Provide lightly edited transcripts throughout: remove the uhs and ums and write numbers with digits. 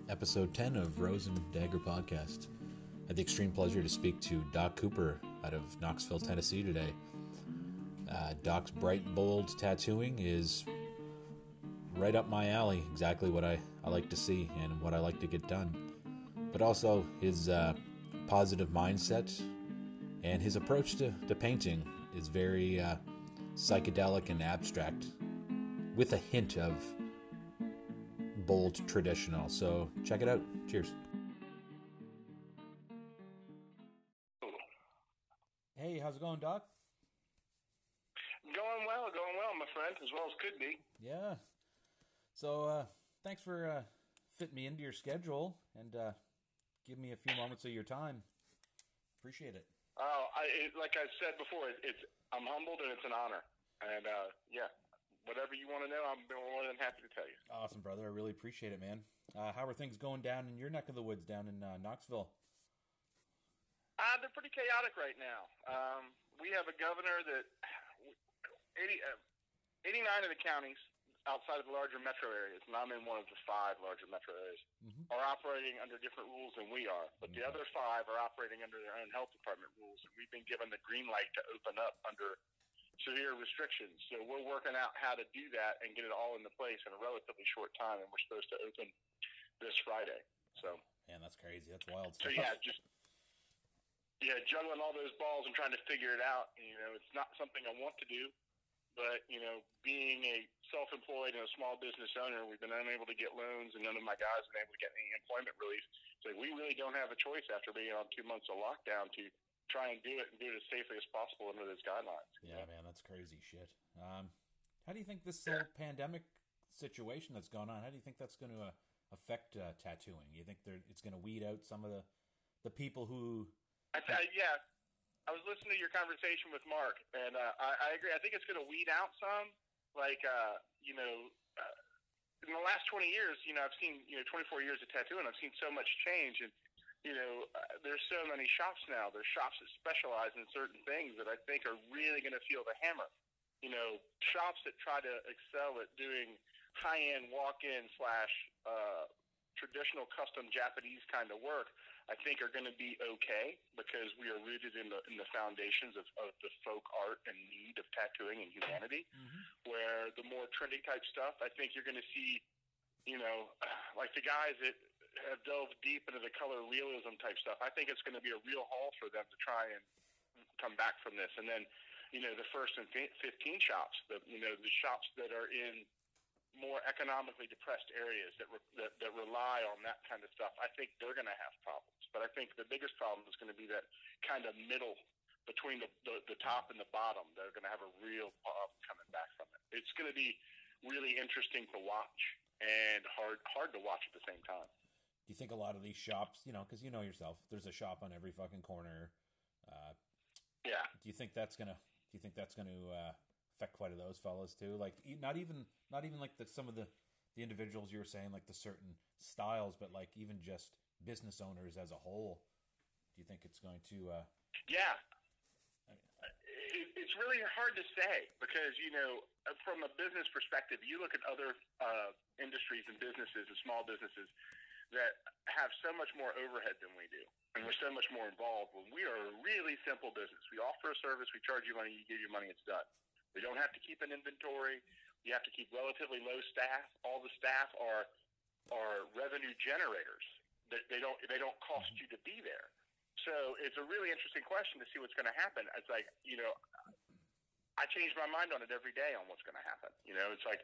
episode 10 of Rose and Dagger Podcast. I had the extreme pleasure to speak to Doc Cooper out of Knoxville, Tennessee today. Doc's bright, bold tattooing is right up my alley, exactly what I like to see and what I like to get done. But also his positive mindset and his approach to painting is very psychedelic and abstract with a hint of bold traditional. So check it out. Cheers. Hey, how's it going, Doc? Going well, my friend, as well as could be. Yeah. So thanks for fitting me into your schedule and give me a few moments of your time. Appreciate it. Like I said before, I'm humbled and it's an honor. And whatever you want to know, I'm more than happy to tell you. Awesome, brother. I really appreciate it, man. How are things going down in your neck of the woods down in Knoxville? They're pretty chaotic right now. We have a governor that 89 of the counties outside of the larger metro areas, and I'm in one of the 5 larger metro areas, are operating under different rules than we are. But the other 5 are operating under their own health department rules, and we've been given the green light to open up under severe restrictions. So we're working out how to do that and get it all into place in a relatively short time, and we're supposed to open this Friday. So, man, that's crazy. That's wild so stuff. juggling all those balls and trying to figure it out. It's not something I want to do, but being a self-employed and a small business owner, we've been unable to get loans, and none of my guys have been able to get any employment relief. So we really don't have a choice after being on 2 months of lockdown to try and do it as safely as possible under those guidelines. Yeah, man, that's crazy shit. How do you think this whole pandemic situation that's going on, how do you think that's going to affect tattooing? You think it's going to weed out some of the people who... I was listening to your conversation with Mark, and I agree. I think it's going to weed out some. In the last 20 years, I've seen 24 years of tattooing. I've seen so much change, and there's so many shops now. There's shops that specialize in certain things that I think are really going to feel the hammer. Shops that try to excel at doing high-end walk-in / traditional custom Japanese kind of work, I think are going to be okay because we are rooted in the foundations of the folk art and need of tattooing and humanity. Where the more trendy type stuff, I think you're going to see, like the guys that have delved deep into the color realism type stuff. I think it's going to be a real haul for them to try and come back from this. And then, the first and 15 shops, the shops that are in more economically depressed areas that rely on that kind of stuff, I think they're going to have problems. But I think the biggest problem is going to be that kind of middle between the top and the bottom. They're going to have a real problem coming back from it. It's going to be really interesting to watch and hard to watch at the same time. Do you think a lot of these shops, because you know yourself, there's a shop on every fucking corner. Do you think that's gonna affect quite of those fellas too? Like not even like some of the individuals you were saying, like the certain styles, but like even just business owners as a whole. Do you think it's going to? It's really hard to say because from a business perspective, you look at other industries and businesses and small businesses that have so much more overhead than we do, and we're so much more involved. When we are a really simple business, we offer a service, we charge you money, you give your money, it's done. We don't have to keep an inventory. You have to keep relatively low staff. All the staff are revenue generators. They don't cost you to be there. So it's a really interesting question to see what's going to happen. It's like I change my mind on it every day on what's going to happen. It's like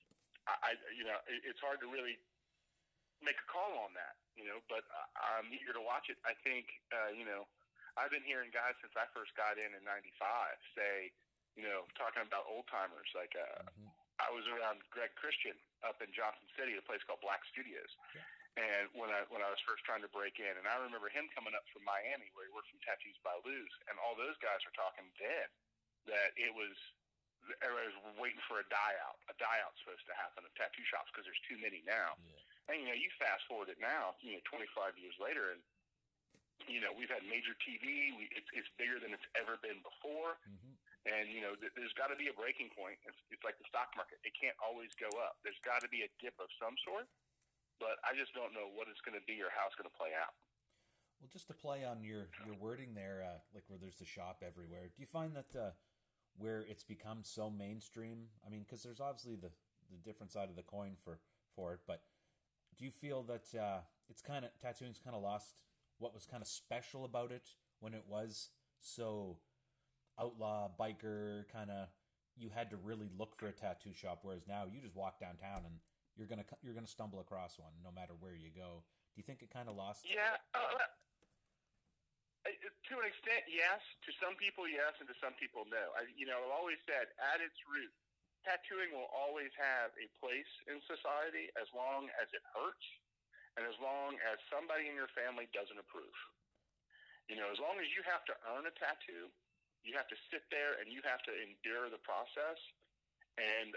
it's hard to really make a call on that. But I'm eager to watch it. I think I've been hearing guys since I first got in '95 say. Talking about old timers, like I was around Greg Christian up in Johnson City, a place called Black Studios, and when I was first trying to break in, and I remember him coming up from Miami, where he worked from Tattoos by Luz, and all those guys were talking then that everybody was waiting for a die out. A die out's supposed to happen at tattoo shops because there's too many now. And you fast forward it now, 25 years later, and we've had major TV. It's bigger than it's ever been before. And, there's got to be a breaking point. It's like the stock market. It can't always go up. There's got to be a dip of some sort. but I just don't know what it's going to be or how it's going to play out. Well, just to play on your wording there, like where there's the shop everywhere, do you find that where it's become so mainstream? I mean, because there's obviously the different side of the coin for it, but do you feel that it's kind of tattooing's kind of lost what was kind of special about it when it was so outlaw biker kind of? You had to really look for a tattoo shop, whereas now you just walk downtown and you're gonna stumble across one no matter where you go. Do you think it kind of lost? Yeah. To an extent, yes. To some people, yes, and to some people, no. I've always said, at its root, tattooing will always have a place in society as long as it hurts and as long as somebody in your family doesn't approve. As long as you have to earn a tattoo, you have to sit there and you have to endure the process, and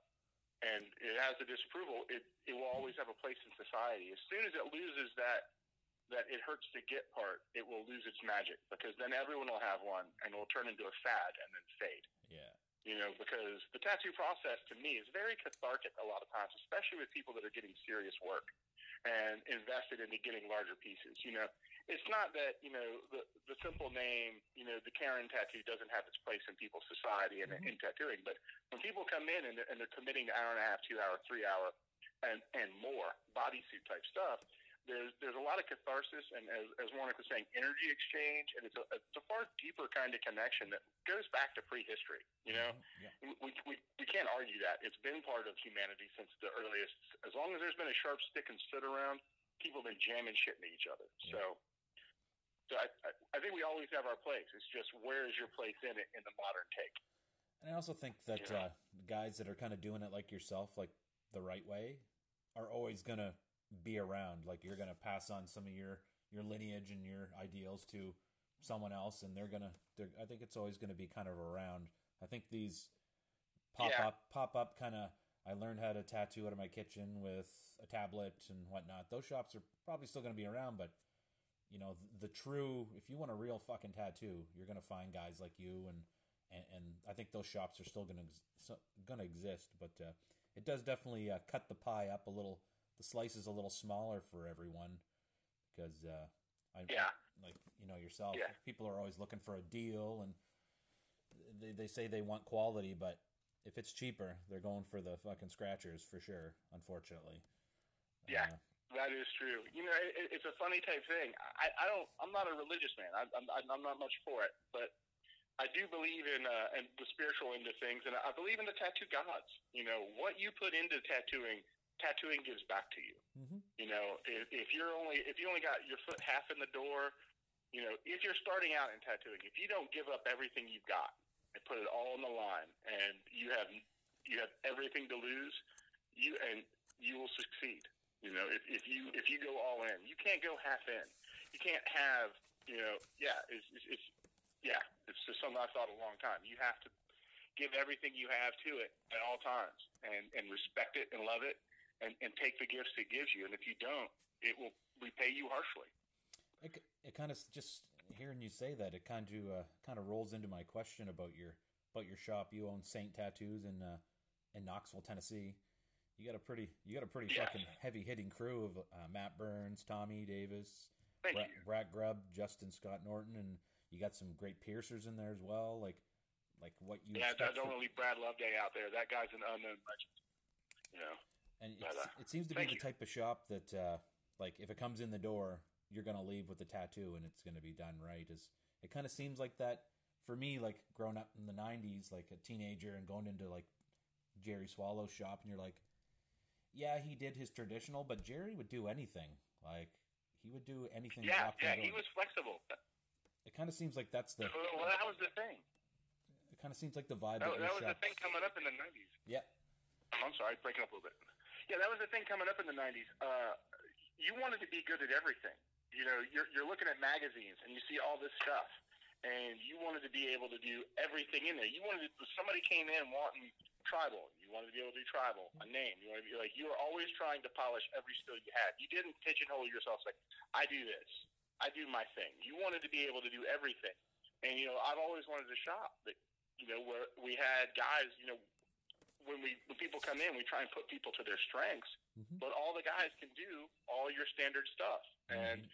it has the disapproval. It will always have a place in society. As soon as it loses that it hurts to get part, it will lose its magic, because then everyone will have one and it will turn into a fad and then fade. Yeah. Because the tattoo process to me is very cathartic a lot of times, especially with people that are getting serious work and invested into getting larger pieces. It's not that, the simple name, the Karen tattoo doesn't have its place in people's society and in tattooing, but when people come in and they're committing to hour and a half, 2 hour, 3 hour and more bodysuit type stuff, there's a lot of catharsis, and as Warnick was saying, energy exchange, and it's a far deeper kind of connection that goes back to prehistory. Yeah. We can't argue that. It's been part of humanity since the earliest. As long as there's been a sharp stick and stood around, people have been jamming shit into each other. Yeah. So I think we always have our place. It's just, where is your place in it in the modern take? And I also think that guys that are kind of doing it like yourself, like the right way, are always going to be around. Like, you're going to pass on some of your lineage and your ideals to someone else, and I think it's always going to be kind of around. I think these pop up kind of, I learned how to tattoo out of my kitchen with a tablet and whatnot. Those shops are probably still going to be around, but the true, if you want a real fucking tattoo, you're going to find guys like you, and I think those shops are still going to exist, but it does definitely cut the pie up a little. The slice is a little smaller for everyone, because yourself, people are always looking for a deal, and they say they want quality, but if it's cheaper, they're going for the fucking scratchers for sure, unfortunately. Yeah. That is true. It's a funny type thing. I'm not a religious man. I'm not much for it, but I do believe in the spiritual end of things, and I believe in the tattoo gods. What you put into tattooing gives back to you. Mm-hmm. If you only got your foot half in the door, if you're starting out in tattooing, if you don't give up everything you've got and put it all on the line, and you have everything to lose, you will succeed. If you go all in, you can't go half in. You can't have, it's just something I've thought a long time. You have to give everything you have to it at all times, and respect it and love it, and take the gifts it gives you. And if you don't, it will repay you harshly. It kind of, just hearing you say that, it kind of rolls into my question about your shop. You own Saint Tattoos in Knoxville, Tennessee. You got a pretty fucking heavy hitting crew of Matt Burns, Tommy Davis, Brad Grubb, Justin Scott Norton, and you got some great piercers in there as well. Like what you don't leave Brad Loveday out there. That guy's an unknown legend. And it seems to be the type of shop that like, if it comes in the door, you're gonna leave with the tattoo and it's gonna be done right. It kind of seems like that for me, like growing up in the 90s, like a teenager, and going into like Jerry Swallow's shop, and you're like, yeah, he did his traditional, but Jerry would do anything. Like, he would do anything. Yeah, he was flexible. It kind of seems like that's the... Well, that was the thing. It kind of seems like the vibe that was the thing coming up in the 90s. Yeah. I'm sorry, breaking up a little bit. Yeah, that was the thing coming up in the 90s. You wanted to be good at everything. You're looking at magazines, and you see all this stuff, and you wanted to be able to do everything in there. Somebody came in wanting tribal. You wanted to be able to do tribal, a name. You wanted to be like, you were always trying to polish every skill you had. You didn't pigeonhole yourself like, I do this, I do my thing. You wanted to be able to do everything. And I've always wanted to shop that, where we had guys, when people come in, we try and put people to their strengths. Mm-hmm. But all the guys can do all your standard stuff, and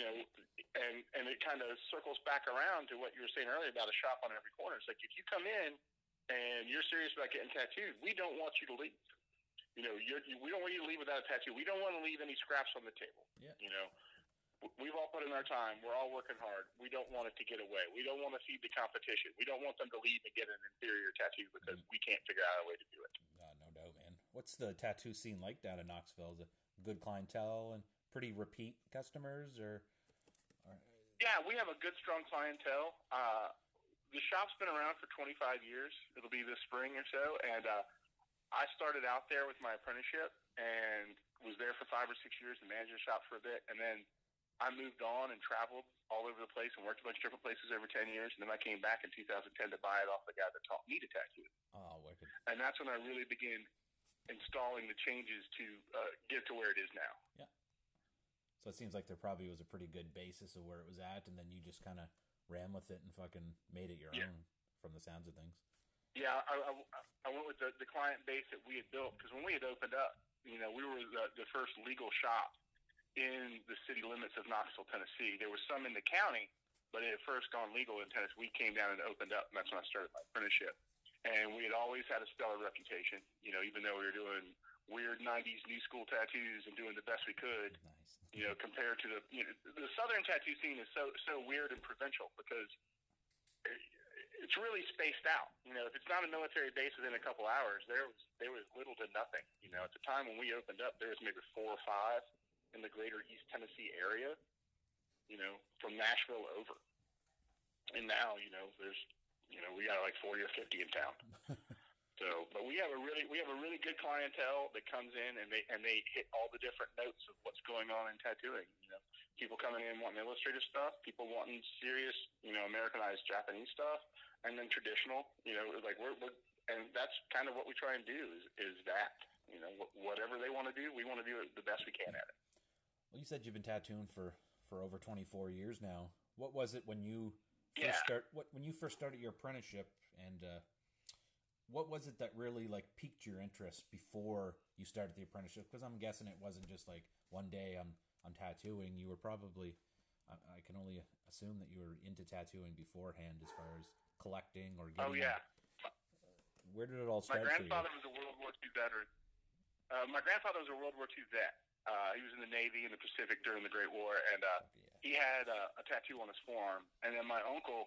and it kind of circles back around to what you were saying earlier about a shop on every corner. It's like if you come in and you're serious about getting tattooed, we don't want you to leave. We don't want you to leave without a tattoo. We don't want to leave any scraps on the table. Yeah. We've all put in our time. We're all working hard. We don't want it to get away. We don't want to feed the competition. We don't want them to leave and get an inferior tattoo because we can't figure out a way to do it. No doubt, man. What's the tattoo scene like down in Knoxville? Is it good clientele and pretty repeat customers, or? Yeah, we have a good, strong clientele. The shop's been around for 25 years. It'll be this spring or so, and I started out there with my apprenticeship and was there for 5 or 6 years and managed the shop for a bit, and then I moved on and traveled all over the place and worked a bunch of different places over 10 years. And then I came back in 2010 to buy it off the guy that taught me to tattoo. Oh, wicked. And that's when I really began installing the changes to get to where it is now. Yeah. So it seems like there probably was a pretty good basis of where it was at, and then you just kind of ran with it and fucking made it your own from the sounds of things. Yeah, I went with the client base that we had built, because when we had opened up, we were the first legal shop in the city limits of Knoxville, Tennessee. There was some in the county, but it had first gone legal in Tennessee. We came down and opened up, and that's when I started my apprenticeship. And we had always had a stellar reputation, even though we were doing weird 90s new school tattoos and doing the best we could. Nice. Compared to the southern tattoo scene is so weird and provincial because it's really spaced out. If it's not a military base within a couple hours, there was little to nothing. At the time when we opened up, there was maybe 4 or 5 in the greater East Tennessee area, from Nashville over. And now, there's, we got like 40 or 50 in town. But we have a really good clientele that comes in and they hit all the different notes of what's going on in tattooing. People coming in wanting illustrative stuff, people wanting serious, Americanized Japanese stuff, and then traditional, and that's kind of what we try and do is that, whatever they want to do, we want to do it the best we can at it. Well, you said you've been tattooing for over 24 years now. What was it when you first started your apprenticeship, and what was it that really piqued your interest before you started the apprenticeship? Because I'm guessing it wasn't just like one day I'm tattooing. You were probably, I can only assume that you were into tattooing beforehand, as far as collecting or getting. Oh yeah. Where did it all start? My grandfather was a World War II veteran. My grandfather was a World War II vet. He was in the Navy in the Pacific during the Great War, and he had a tattoo on his forearm. And then my uncle,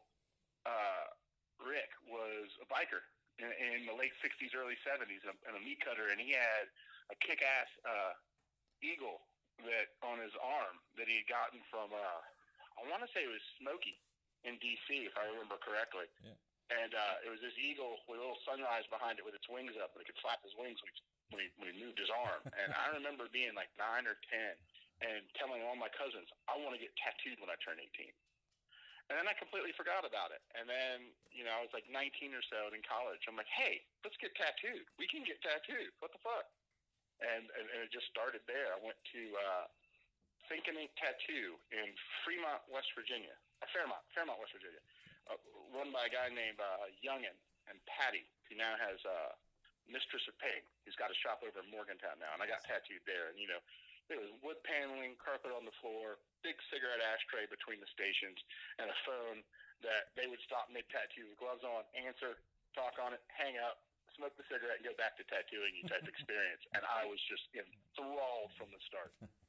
Rick, was a biker in the late 60s, early 70s, and a meat cutter, and he had a kick-ass eagle that on his arm that he had gotten from, I want to say it was Smokey in D.C., if I remember correctly. Yeah. And it was this eagle with a little sunrise behind it with its wings up, and it could flap his wings when he moved his arm. And I remember being like 9 or 10 and telling all my cousins, I want to get tattooed when I turn 18. And then I completely forgot about it. And then, I was like 19 or so and in college. I'm like, hey, let's get tattooed. We can get tattooed. What the fuck? And it just started there. I went to Think and Ink Tattoo in Fremont, West Virginia. Fairmont, West Virginia. Run by a guy named Youngin and Patty, who now has Mistress of Pink. He's got a shop over in Morgantown now, and I got tattooed there. And there was wood paneling, carpet on the floor, big cigarette ashtray between the stations, and a phone that they would stop mid-tattoo with gloves on, answer, talk on it, hang up, smoke the cigarette, and go back to tattooing you type experience. And I was just enthralled from the start.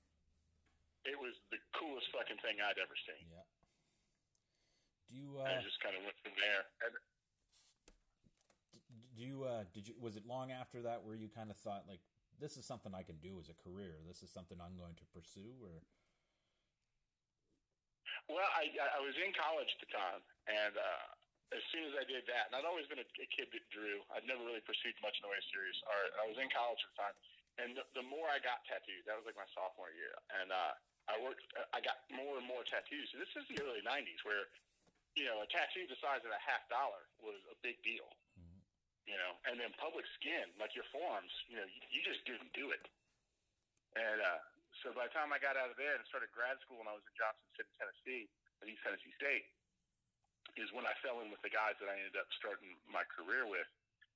It was the coolest fucking thing I'd ever seen. Yeah. Do you? I just kind of went from there. And was it long after that where you kind of thought, like, this is something I can do as a career, this is something I'm going to pursue? Or well, I was in college at the time, and as soon as I did that, and I'd always been a kid that drew. I'd never really pursued much in the way of serious art. I was in college at the time, and the more I got tattooed, that was like my sophomore year, and I got more and more tattoos. So this is the early 90s where, a tattoo the size of $50 was a big deal. And then public skin, like your forearms, you just didn't do it. And so by the time I got out of there and started grad school when I was in Johnson City, Tennessee, at East Tennessee State, is when I fell in with the guys that I ended up starting my career with.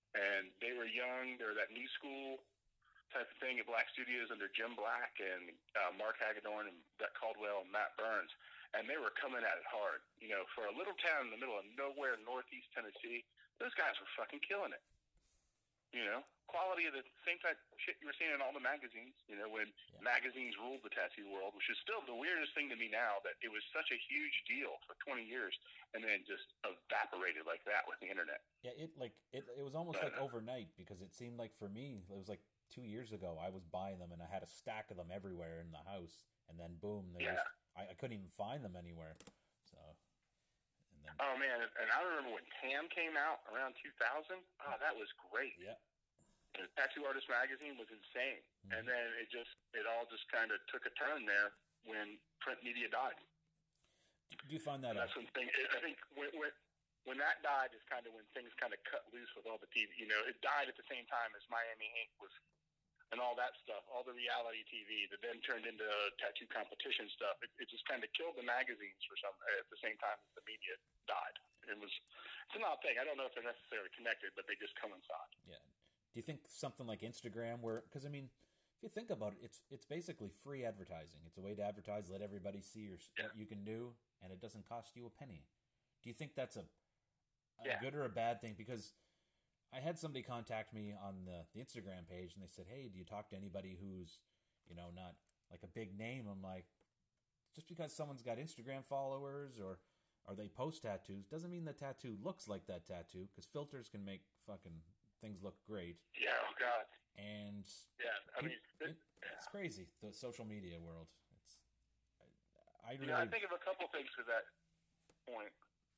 and they were young. They were that new school type of thing at Black Studios under Jim Black and Mark Hagedorn and Brett Caldwell and Matt Burns. And they were coming at it hard. You know, for a little town in the middle of nowhere, northeast Tennessee, those guys were fucking killing it. You know, quality of the same type of shit you were seeing in all the magazines, you know, when magazines ruled the tattoo world, which is still the weirdest thing to me now, that it was such a huge deal for 20 years and then just evaporated like that with the internet. Yeah, it was almost like overnight, because it seemed like for me, it was like 2 years ago, I was buying them and I had a stack of them everywhere in the house, and then boom, I couldn't even find them anywhere. So, and then, oh man, and I remember when TAM came out around 2000. Oh, that was great. Yeah. The Tattoo Artist magazine was insane, and then it all just kind of took a turn there when print media died. Do you find that? That's when things. I think when that died is kind of when things kind of cut loose with all the TV. You know, it died at the same time as Miami Ink was, and all that stuff, all the reality TV that then turned into tattoo competition stuff. It just kind of killed the magazines at the same time as the media died. It's an odd thing. I don't know if they're necessarily connected, but they just coincide. Yeah. Do you think something like Instagram, because I mean, if you think about it, it's basically free advertising. It's a way to advertise, let everybody see what you can do, and it doesn't cost you a penny. Do you think that's a good or a bad thing? Because I had somebody contact me on the Instagram page, and they said, "Hey, do you talk to anybody who's, you know, not like a big name?" I'm like, just because someone's got Instagram followers or they post tattoos doesn't mean the tattoo looks like that tattoo, because filters can make fucking things look great. Yeah, oh God. And I mean, it's crazy, the social media world. I think of a couple things to that point.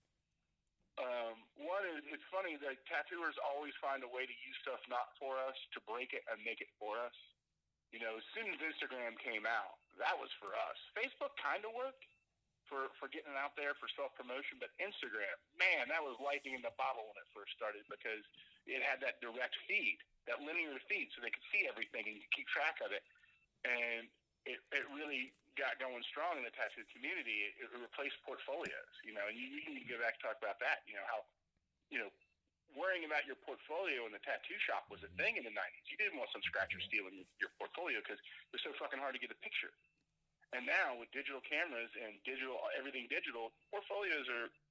One is, it's funny that tattooers always find a way to use stuff not for us to break it and make it for us. You know, as soon as Instagram came out, that was for us. Facebook kind of worked for getting out there for self-promotion, but Instagram, man, that was lightning in the bottle when it first started, because it had that direct feed, that linear feed, so they could see everything and keep track of it. And it really got going strong in the tattoo community. It replaced portfolios, you know, and you can go back and talk about that, you know, how, you know, worrying about your portfolio in the tattoo shop was a thing in the 90s. You didn't want some scratcher stealing your portfolio because it was so fucking hard to get a picture. And now with digital cameras and everything digital, portfolios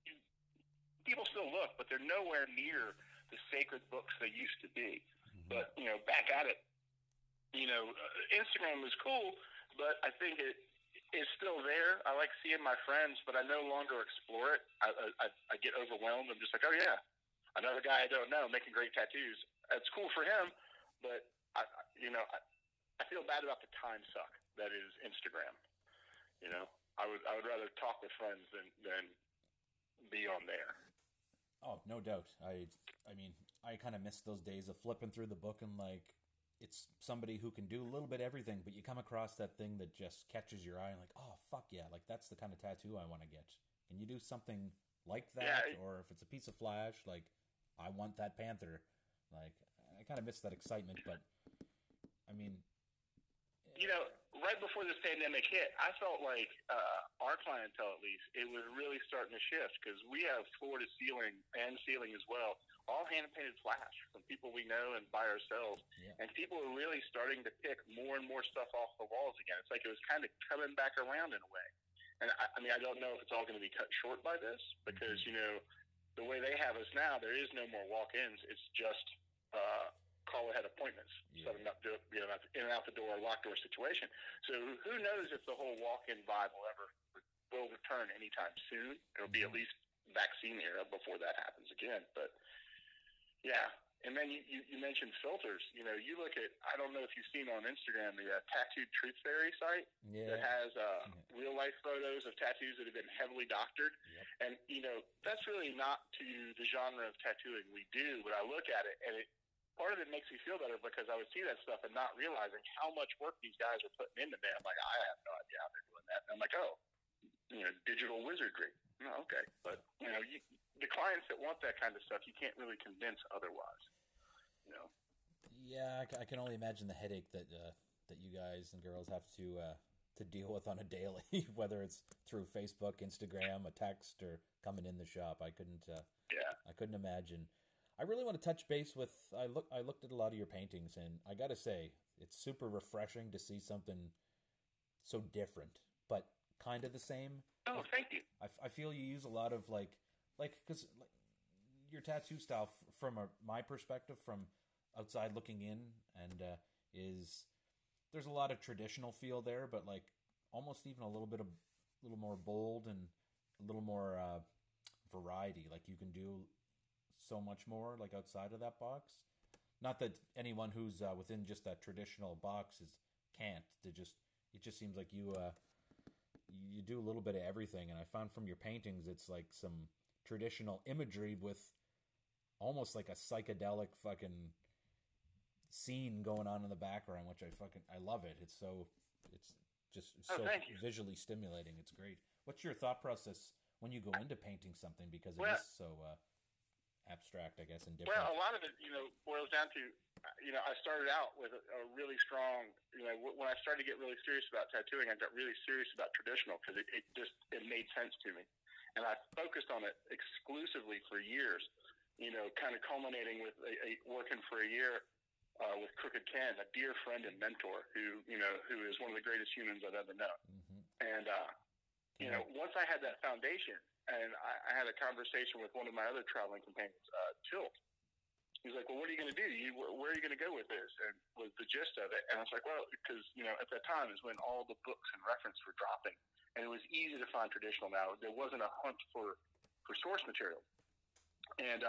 people still look, but they're nowhere near the sacred books they used to be. But, you know, back at it, you know, Instagram was cool, but I think it's still there. I like seeing my friends, but I no longer explore it. I get overwhelmed. I'm just like, oh yeah, another guy I don't know making great tattoos. That's cool for him, but I feel bad about the time suck that is Instagram. You know, I would rather talk with friends than be on there. Oh, no doubt. I mean, I kind of miss those days of flipping through the book and like, it's somebody who can do a little bit of everything, but you come across that thing that just catches your eye and like, oh fuck yeah, like that's the kind of tattoo I want to get. Can you do something like that? Yeah, or if it's a piece of flash, like I want that panther. Like I kind of miss that excitement, but I mean, you know, right before this pandemic hit, I felt like our clientele, at least, it was really starting to shift, because we have floor to ceiling and ceiling as well, all hand-painted flash from people we know and by ourselves. Yeah. And people are really starting to pick more and more stuff off the walls again. It's like it was kind of coming back around in a way. And I mean, I don't know if it's all going to be cut short by this, because, you know, the way they have us now, there is no more walk-ins. It's just call ahead appointments, set them up, in and out the door, locked door situation. So who knows if the whole walk-in vibe will return anytime soon. It'll be at least vaccine era before that happens again. But yeah. And then you mentioned filters. You know, you look at, I don't know if you've seen on Instagram, the Tattooed Truth Fairy site that has real life photos of tattoos that have been heavily doctored. Yep. And, you know, that's really not to the genre of tattooing we do, but I look at it and part of it makes me feel better, because I would see that stuff and not realizing how much work these guys are putting into there. I'm like, I have no idea how they're doing that. And I'm like, oh, you know, digital wizardry. Oh, okay. But, you know, the clients that want that kind of stuff, you can't really convince otherwise, you know? Yeah, I can only imagine the headache that you guys and girls have to deal with on a daily, whether it's through Facebook, Instagram, a text, or coming in the shop. I couldn't imagine. I really want to touch base with. I looked at a lot of your paintings, and I got to say, it's super refreshing to see something so different, but kind of the same. Oh, thank you. I feel you use a lot of because your tattoo style, from my perspective, from outside looking in, and is there's a lot of traditional feel there, but like almost even a little more bold and a little more variety. Like you can do so much more like outside of that box. Not that anyone who's within just that traditional box can't. It just seems like you do a little bit of everything. And I found from your paintings, it's like some traditional imagery with almost like a psychedelic fucking scene going on in the background, which I love it. It's just so visually stimulating. It's great. What's your thought process when you go into painting something, because it is so abstract, I guess, and different? Well, a lot of it, boils down to, I started out with a really strong, when I started to get really serious about tattooing, I got really serious about traditional because it made sense to me. And I focused on it exclusively for years, kind of culminating with working for a year with Crooked Ken, a dear friend and mentor who is one of the greatest humans I've ever known. Mm-hmm. And, once I had that foundation, and I had a conversation with one of my other traveling companions, Tilt. He's like, well, what are you going to do? Where are you going to go with this? And was the gist of it. And I was like, well, because, at that time is when all the books and reference were dropping. And it was easy to find traditional now. There wasn't a hunt for source material. And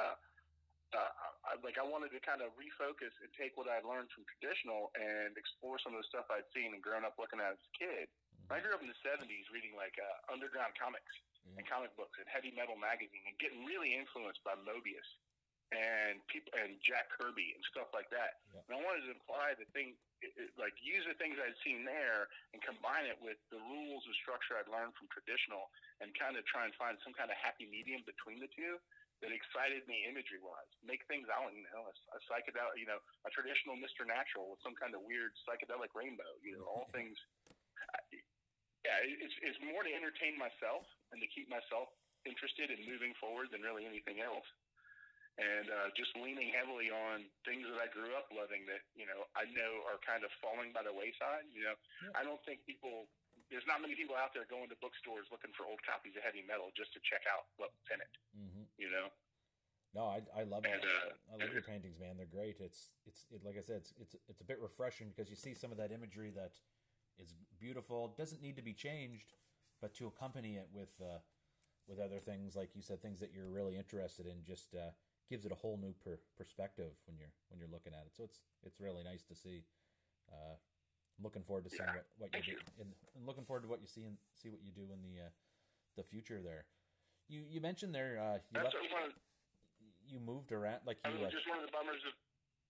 I wanted to kind of refocus and take what I'd learned from traditional and explore some of the stuff I'd seen and grown up looking at as a kid. Mm-hmm. I grew up in the 70s reading underground comics and comic books and heavy metal magazine and getting really influenced by Mobius and Jack Kirby and stuff like that. Yeah. And I wanted to apply use the things I'd seen there and combine it with the rules of structure I'd learned from traditional and kind of try and find some kind of happy medium between the two that excited me imagery-wise. Make things out, a psychedelic, a traditional Mr. Natural with some kind of weird psychedelic rainbow, all things. It's more to entertain myself and to keep myself interested in moving forward than really anything else. And just leaning heavily on things that I grew up loving that, I know are kind of falling by the wayside. I don't think there's not many people out there going to bookstores looking for old copies of heavy metal just to check out what's in it. Mm-hmm. No, I love it. I love your paintings, man. They're great. It's like I said, it's a bit refreshing because you see some of that imagery that is beautiful. It doesn't need to be changed, but to accompany it with other things, like you said, things that you're really interested in, just gives it a whole new perspective when you're looking at it. So it's really nice to see. I'm looking forward to seeing what you do, and looking forward to what you see what you do in the future there. You mentioned there you moved around, like you. Just one of the bummers of.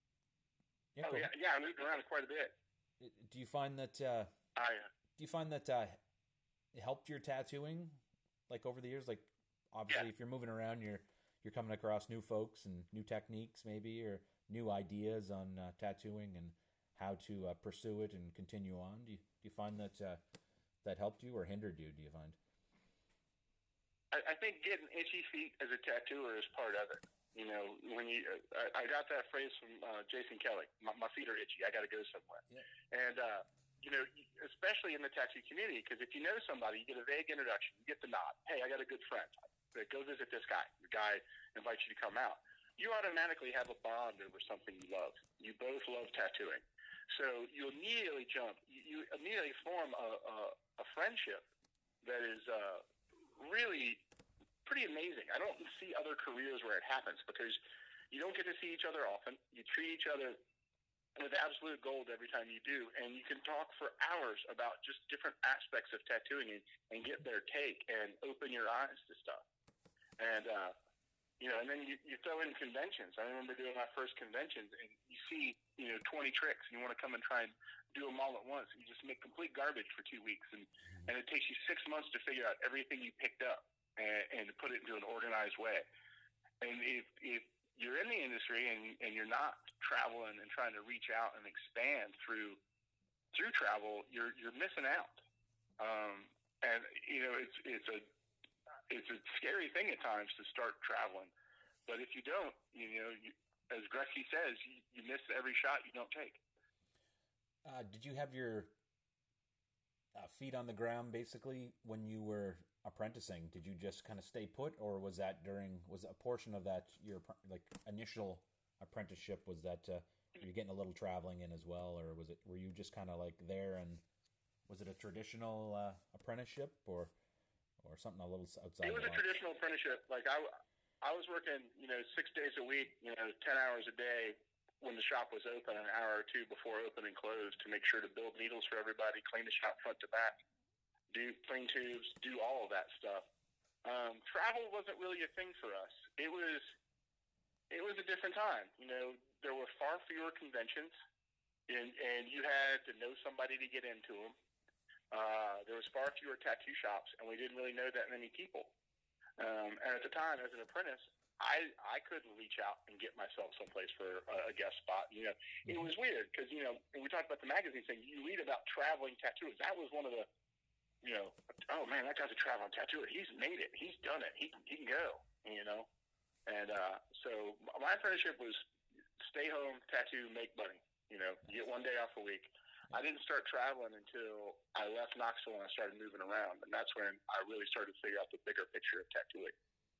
I moved around quite a bit. Do you find that? It helped your tattooing, like over the years? Like obviously, if you're moving around, you're coming across new folks and new techniques, maybe, or new ideas on tattooing and how to pursue it and continue on. Do you find that helped you or hindered you? Do you find? I think getting itchy feet as a tattooer is part of it. When I got that phrase from Jason Kelly. My feet are itchy. I got to go somewhere. Yeah. And especially in the tattoo community, because if you know somebody, you get a vague introduction, you get the nod. Hey, I got a good friend. Go visit this guy. The guy invites you to come out. You automatically have a bond over something you love. You both love tattooing, so you immediately jump. You immediately form a friendship that is really pretty amazing. I don't see other careers where it happens because you don't get to see each other often. You treat each other with absolute gold every time you do, and you can talk for hours about just different aspects of tattooing and get their take and open your eyes to stuff. And and then you throw in conventions. I remember doing my first conventions, and you see 20 tricks, and you want to come and try and do them all at once. You just make complete garbage for 2 weeks, and it takes you 6 months to figure out everything you picked up and to put it into an organized way. And if you're in the industry and you're not traveling and trying to reach out and expand through travel, you're missing out. And it's a scary thing at times to start traveling But if you don't, as Gretzky says, you miss every shot you don't take. Did you have your feet on the ground basically when you were apprenticing? Did you just kind of stay put, or was a portion of that your like initial apprenticeship, was that were you getting a little traveling in as well, or were you just kind of like there, and was it a traditional apprenticeship or something a little outside? It was a traditional apprenticeship. Like I was working 6 days a week, 10 hours a day when the shop was open, an hour or two before open and close, to make sure to build needles for everybody, clean the shop front to back, do clean tubes, do all of that stuff. Travel wasn't really a thing for us. It was a different time. There were far fewer conventions, and you had to know somebody to get into them. There was far fewer tattoo shops, and we didn't really know that many people. And at the time, as an apprentice, I couldn't reach out and get myself someplace for a guest spot. It was weird because, we talked about the magazine thing. You read about traveling tattooers. That was one of the, oh man, that guy's a traveling tattooer. He's made it. He's done it. He can go, And so my apprenticeship was stay home, tattoo, make money. You get 1 day off a week. I didn't start traveling until I left Knoxville and I started moving around. And that's when I really started to figure out the bigger picture of tattooing,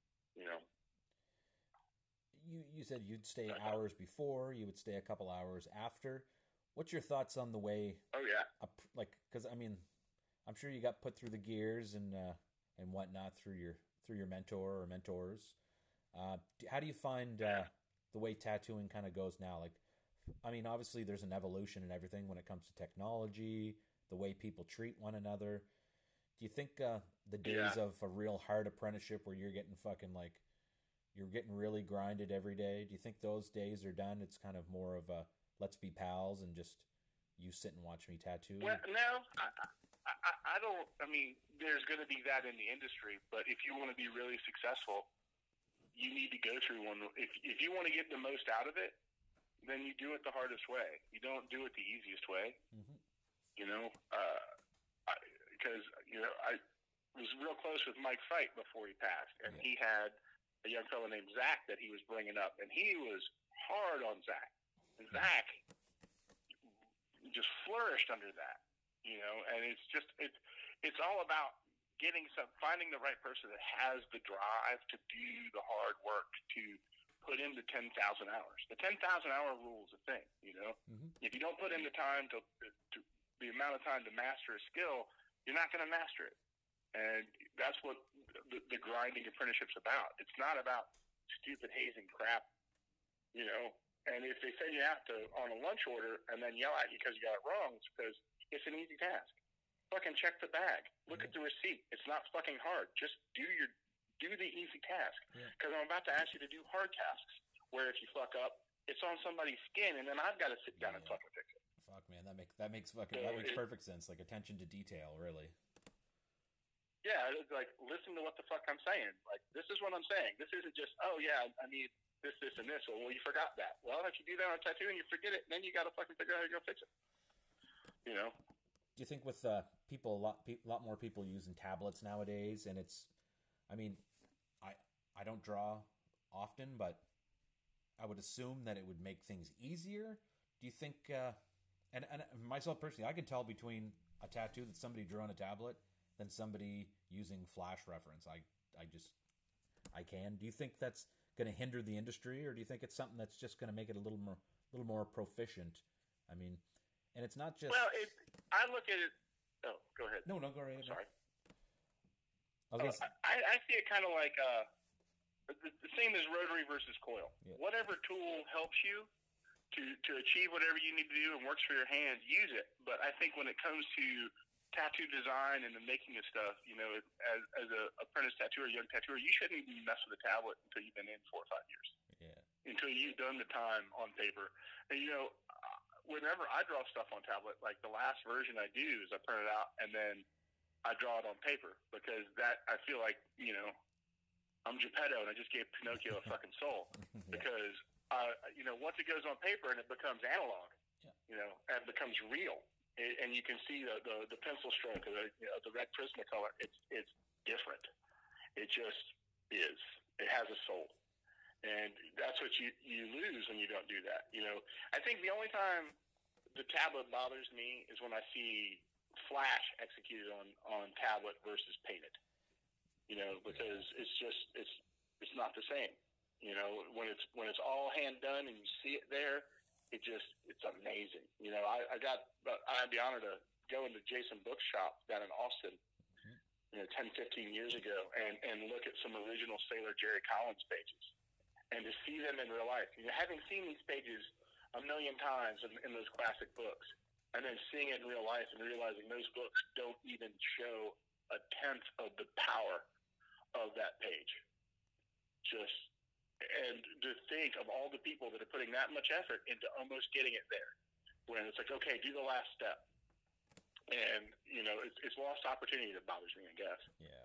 You said you'd stay hours before, you would stay a couple hours after. What's your thoughts on the way? Oh yeah, because I'm sure you got put through the gears and whatnot through your mentor or mentors. How do you find the way tattooing kind of goes now? Obviously there's an evolution and everything when it comes to technology, the way people treat one another. Do you think the days of a real hard apprenticeship where you're getting you're getting really grinded every day, do you think those days are done? It's kind of more of a let's be pals and just you sit and watch me tattoo? Well, no, I don't. There's going to be that in the industry, but if you want to be really successful, you need to go through one. If you want to get the most out of it, then you do it the hardest way. You don't do it the easiest way. Mm-hmm. Because I was real close with Mike Fight before he passed, and he had a young fellow named Zach that he was bringing up, and he was hard on Zach. And Zach just flourished under that, and it's all about finding the right person that has the drive to do the hard work, to put in the 10,000 hours. The 10,000 hour rule is a thing, Mm-hmm. If you don't put in the time to the amount of time to master a skill, you're not going to master it. And that's what the grinding apprenticeship's about. It's not about stupid hazing crap, And if they send you out on a lunch order and then yell at you because you got it wrong, it's because it's an easy task. Fucking check the bag. Look at the receipt. It's not fucking hard. Just do the easy task. Because I'm about to ask you to do hard tasks where if you fuck up, it's on somebody's skin, and then I've got to sit down and fucking fix it. Fuck, man, that makes perfect sense. Like attention to detail, really. Yeah, it's like, listen to what the fuck I'm saying. Like, this is what I'm saying. This isn't just, oh, yeah, I need this, and this. Well, you forgot that. Well, if you do that on a tattoo and you forget it, then you got to fucking figure out how you're going to fix it. Do you think with people, a lot more people using tablets nowadays, and I don't draw often, but I would assume that it would make things easier. Do you think, and myself personally, I can tell between a tattoo that somebody drew on a tablet than somebody using Flash reference. I can. Do you think that's going to hinder the industry, or do you think it's something that's just going to make it a little more proficient? And it's not just. Well, I look at it. Oh, go ahead. No, go right ahead. Sorry. I see it kind of like the same as rotary versus coil. Yeah. Whatever tool helps you to achieve whatever you need to do and works for your hand, use it. But I think when it comes to tattoo design and the making of stuff, as a apprentice tattooer, young tattooer, you shouldn't even mess with a tablet until you've been in 4 or 5 years. Yeah. Until you've done the time on paper. And, whenever I draw stuff on tablet, like the last version I do is I print it out and then I draw it on paper, because that, I feel like, I'm Geppetto and I just gave Pinocchio a fucking soul. Yeah. Because, once it goes on paper and it becomes analog, and it becomes real. And you can see the pencil stroke of the red Prismacolor. It's different. It just is. It has a soul. And that's what you lose when you don't do that. I think the only time the tablet bothers me is when I see flash executed on tablet versus painted. Because it's not the same. When it's all hand done and you see it there, it's amazing. I had the honor to go into Jason Book's shop down in Austin, 10, 15 years ago, and look at some original Sailor Jerry Collins pages, and to see them in real life. Having seen these pages a million times in those classic books, and then seeing it in real life and realizing those books don't even show a tenth of the power of that page. And to think of all the people that are putting that much effort into almost getting it there, when it's like, okay, do the last step. And, it's lost opportunity that bothers me, I guess. Yeah.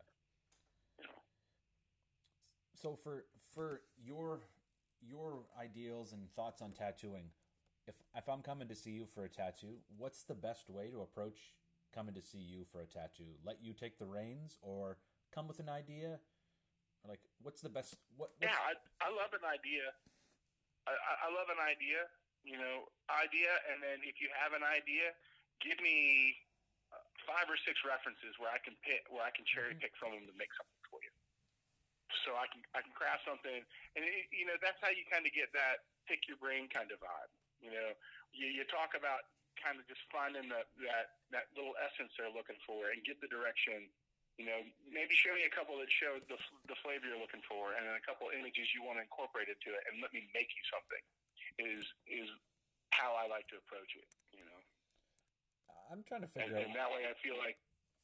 So for your ideals and thoughts on tattooing, if I'm coming to see you for a tattoo, what's the best way to approach coming to see you for a tattoo? Let you take the reins, or come with an idea? Like, what's the best? Yeah, I love an idea. I love an idea. And then if you have an idea, give me 5 or 6 references where I can cherry pick from them to make something for you. So I can craft something, and that's how you kind of get that pick your brain kind of vibe. You talk about kind of just finding that little essence they're looking for and get the direction. Maybe show me a couple that show the flavor you're looking for, and then a couple images you want to incorporate into it, and let me make you something. Is how I like to approach it. I'm trying to figure out. And that way, I feel like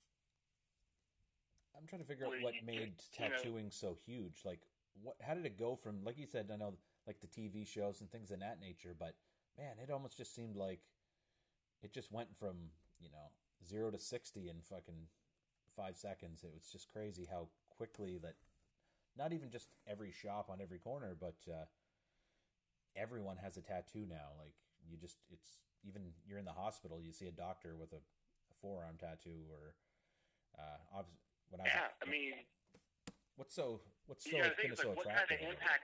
I'm trying to figure out what made tattooing so huge. Like, how did it go from, like you said, I know, like the TV shows and things of that nature, but man, it almost just seemed like it just went from 0 to 60 in fucking 5 seconds. It was just crazy how quickly that, not even just every shop on every corner, but everyone has a tattoo now. Like, even you're in the hospital, you see a doctor with a forearm tattoo, or what's so been so attractive?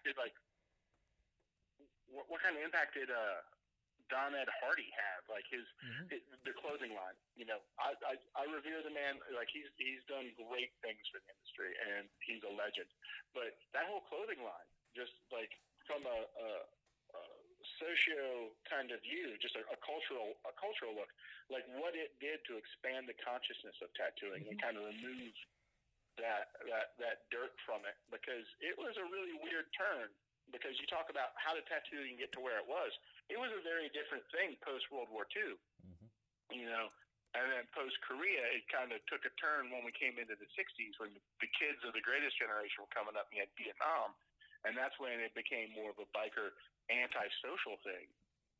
What kind of impact did Don Ed Hardy have? Like the clothing line. I revere the man. Like he's done great things for the industry, and he's a legend. But that whole clothing line, just like from a socio kind of view, just a cultural look, like what it did to expand the consciousness of tattooing and kind of remove that dirt from it, because it was a really weird turn. Because you talk about how did tattooing get to where it was a very different thing post World War II, and then post Korea, it kind of took a turn when we came into the '60s, when the kids of the greatest generation were coming up, and you had Vietnam, and that's when it became more of a biker anti-social thing.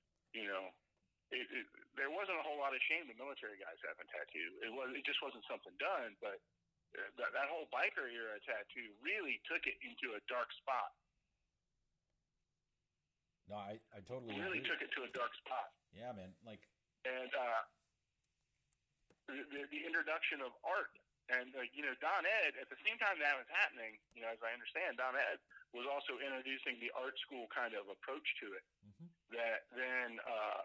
There wasn't a whole lot of shame in military guys having tattoo. It just wasn't something done, but that whole biker era tattoo really took it into a dark spot. No, I totally really agree. Took it to a dark spot. Yeah, man. Like, and the introduction of art, and Don Ed, at the same time that was happening, as I understand, Don Ed was also introducing the art school kind of approach to it. That then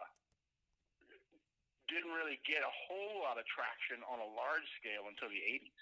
didn't really get a whole lot of traction on a large scale until the '80s.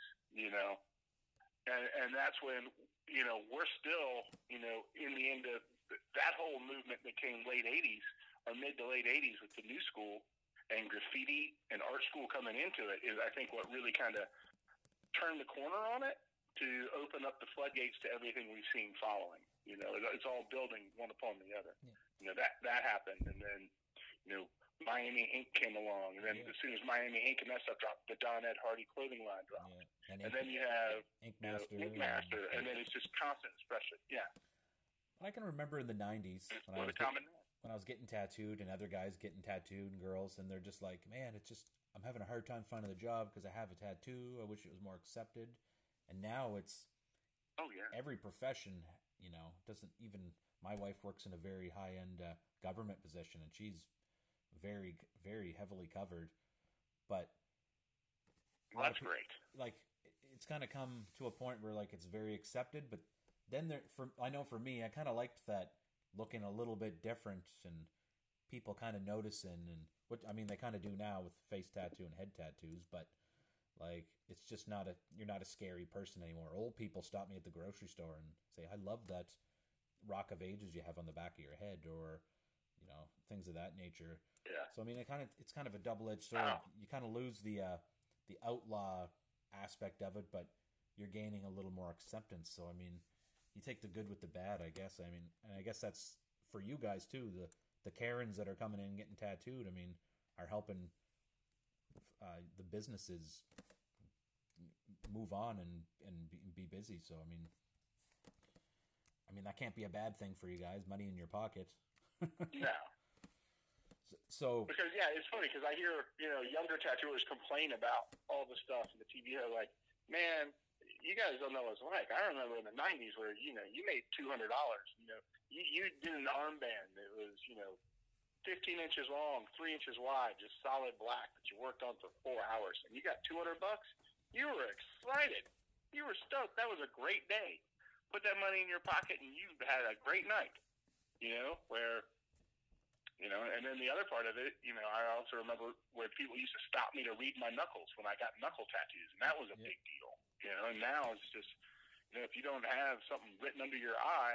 And that's when we're still in the end of that whole movement that came late '80s or mid to late '80s with the new school and graffiti and art school coming into it is, I think, what really kind of turned the corner on it to open up the floodgates to everything we've seen following. It's all building one upon the other. Yeah. That happened, and then Miami Ink came along, and then as soon as Miami Ink and that stuff dropped, the Don Ed Hardy clothing line dropped, and then you have Ink Master, and then it's just constant expression. Yeah. I can remember in the '90s when I was getting tattooed and other guys getting tattooed and girls, and they're just like, man, I'm having a hard time finding a job because I have a tattoo. I wish it was more accepted. And now it's every profession, doesn't even, my wife works in a very high-end government position, and she's very, very heavily covered. But that's great. Like, it's kind of come to a point where, like, it's very accepted, but then I know for me, I kind of liked that looking a little bit different and people kind of noticing, and what I mean they kind of do now with face tattoo and head tattoos, but like it's just you're not a scary person anymore. Old people stop me at the grocery store and say, "I love that Rock of Ages you have on the back of your head," or things of that nature. Yeah. So I mean, it's kind of a double-edged sword. Wow. You kind of lose the outlaw aspect of it, but you're gaining a little more acceptance. So I mean, you take the good with the bad, I guess. I mean, and I guess that's for you guys too. The Karens that are coming in and getting tattooed, I mean, are helping the businesses move on and be busy. So I mean, that can't be a bad thing for you guys. Money in your pocket. No. So because it's funny because I hear younger tattooers complain about all the stuff in the TV. They're like, man, you guys don't know what it's like. I remember in the '90s where you made $200. You did an armband that was 15 inches long, 3 inches wide, just solid black that you worked on for 4 hours, and you got $200. You were excited. You were stoked. That was a great day. Put that money in your pocket, and you had a great night. Where. And then the other part of it, I also remember where people used to stop me to read my knuckles when I got knuckle tattoos, and that was a big deal. And now it's just, if you don't have something written under your eye,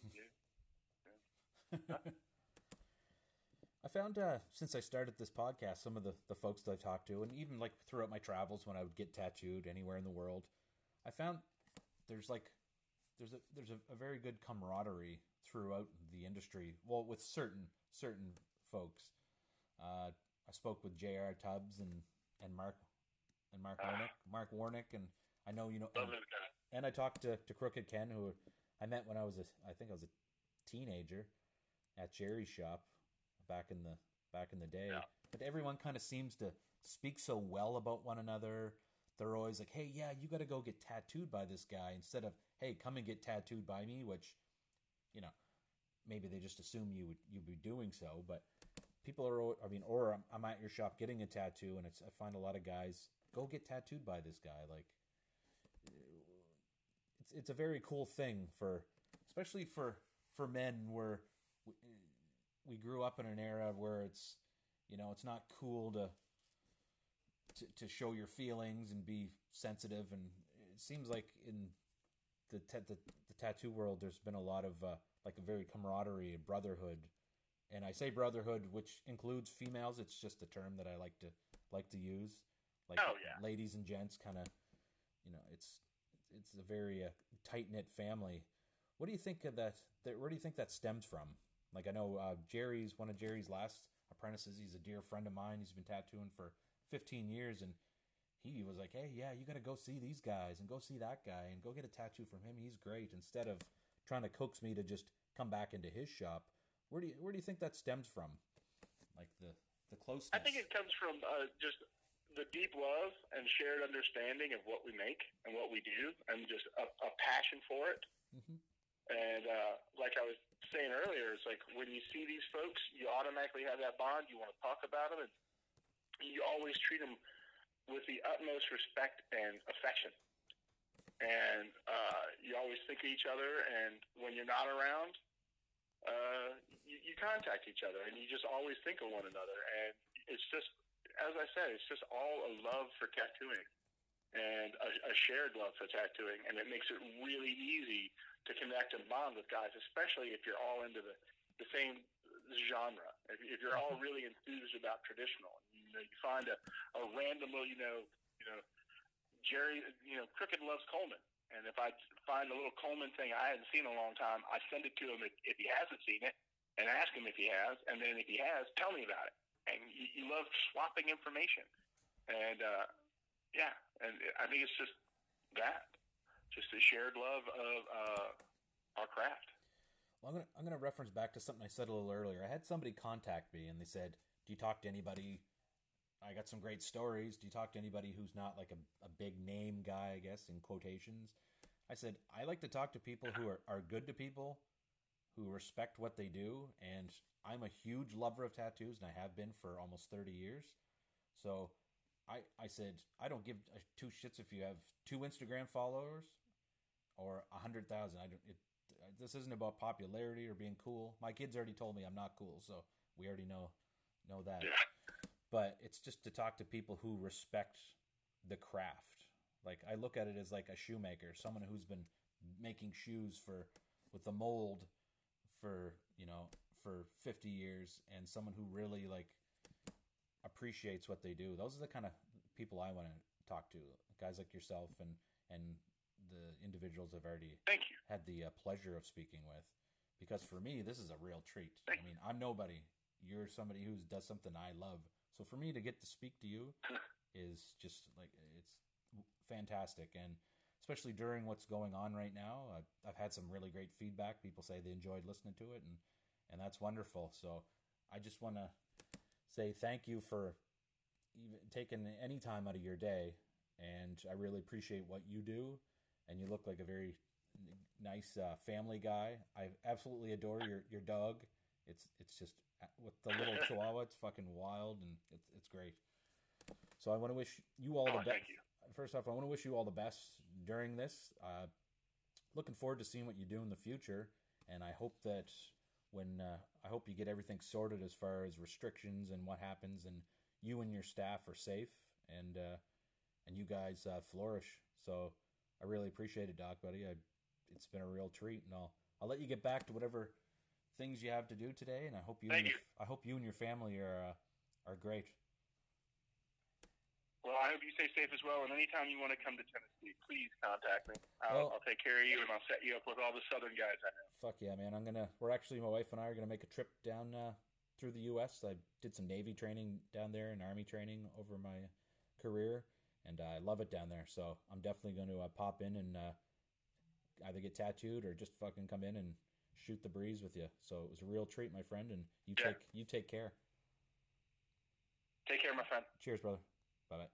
I found since I started this podcast, some of the folks that I've talked to, and even like throughout my travels when I would get tattooed anywhere in the world, I found there's a very good camaraderie throughout the industry. Well, with certain folks. I spoke with J.R. Tubbs and Mark Warnick, and I know and I talked to Crooked Ken, who I met when I was I think I was a teenager at Jerry's shop back in the day. Yeah. But everyone kind of seems to speak so well about one another. They're always like, "Hey, yeah, you got to go get tattooed by this guy," instead of, "Hey, come and get tattooed by me," which maybe they just assume you'd be doing so, but people are, or I'm at your shop getting a tattoo, and I find a lot of guys go get tattooed by this guy. Like, it's a very cool thing especially for men, where we grew up in an era where it's not cool to show your feelings and be sensitive, and it seems like in the tattoo world, there's been a lot of like a very camaraderie, brotherhood, and I say brotherhood, which includes females. It's just a term that I like to use, like ladies and gents, kind of, it's a very tight knit family. What do you think of that? Where do you think that stems from? Like, I know one of Jerry's last apprentices. He's a dear friend of mine. He's been tattooing for 15 years, and he was like, "Hey, yeah, you got to go see these guys and go see that guy and go get a tattoo from him. He's great." Instead of trying to coax me to just come back into his shop, where do you think that stems from? Like the closeness. I think it comes from just the deep love and shared understanding of what we make and what we do, and just a passion for it. Mm-hmm. And like I was saying earlier, it's like when you see these folks, you automatically have that bond. You want to talk about them, and you always treat them with the utmost respect and affection. And you always think of each other, and when you're not around, you contact each other, and you just always think of one another. And it's just, as I said, it's just all a love for tattooing and a shared love for tattooing, and it makes it really easy to connect and bond with guys, especially if you're all into the same genre. If you're all really enthused about traditional, you find a random little, Jerry, Crooked loves Coleman. And if I find a little Coleman thing I hadn't seen in a long time, I send it to him if he hasn't seen it, and ask him if he has. And then if he has, tell me about it. And you love swapping information. And, and I think it's just that. Just a shared love of our craft. Well, I'm gonna reference back to something I said a little earlier. I had somebody contact me, and they said, "Do you talk to anybody? I got some great stories. Do you talk to anybody who's not like a big name guy, I guess, in quotations?" I said, I like to talk to people who are good to people, who respect what they do, and I'm a huge lover of tattoos, and I have been for almost 30 years. So I said, I don't give two shits if you have 2 Instagram followers or 100,000. This isn't about popularity or being cool. My kids already told me I'm not cool, so we already know that. Yeah. But it's just to talk to people who respect the craft. Like, I look at it as like a shoemaker, someone who's been making shoes with the mold for 50 years, and someone who really like appreciates what they do. Those are the kind of people I want to talk to, guys like yourself and the individuals I've already Thank you. had the pleasure of speaking with. Because for me, this is a real treat. I mean, I'm nobody. You're somebody who does something I love. So for me to get to speak to you is just like, it's fantastic. And especially during what's going on right now, I've had some really great feedback. People say they enjoyed listening to it, and that's wonderful. So I just want to say thank you for even taking any time out of your day, and I really appreciate what you do. And you look like a very nice family guy. I absolutely adore your dog. It's just with the little Chihuahua. It's fucking wild, and it's great. So I want to wish you all the best. Thank you. First off, I want to wish you all the best during this. Looking forward to seeing what you do in the future, and I hope that I hope you get everything sorted as far as restrictions and what happens, and you and your staff are safe, and you guys flourish. So I really appreciate it, Doc, buddy. It's been a real treat, and I'll let you get back to whatever things you have to do today, and I hope you and your family are great. Well, I hope you stay safe as well, and anytime you want to come to Tennessee, please contact me. I'll take care of you, and I'll set you up with all the Southern guys I know. Fuck yeah, man. My wife and I are going to make a trip down through the U.S. I did some Navy training down there and Army training over my career, and I love it down there. So I'm definitely going to pop in and either get tattooed or just fucking come in and shoot the breeze with you. So it was a real treat, my friend, and you take care. Take care, my friend. Cheers, brother. Bye-bye.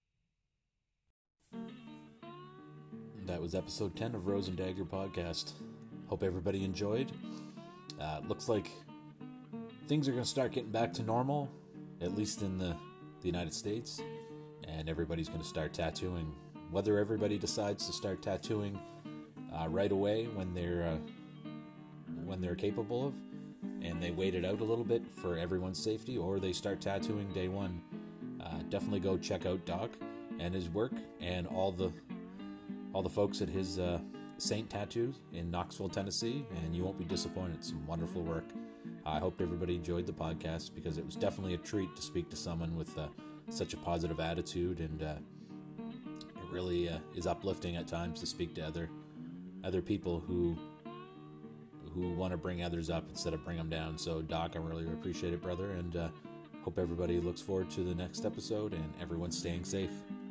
That was episode 10 of Rose and Dagger Podcast. Hope everybody enjoyed. Looks like things are going to start getting back to normal, at least in the United States, and everybody's going to start tattooing. Whether everybody decides to start tattooing right away when they're capable of, and they wait it out a little bit for everyone's safety, or they start tattooing day one, definitely go check out Doc and his work, and all the folks at his Saint Tattoos in Knoxville, Tennessee, and you won't be disappointed. Some wonderful work. I hope everybody enjoyed the podcast, because it was definitely a treat to speak to someone with such a positive attitude, and it really is uplifting at times to speak to other people who want to bring others up instead of bring them down. So Doc, I really appreciate it, brother, and hope everybody looks forward to the next episode, and everyone's staying safe.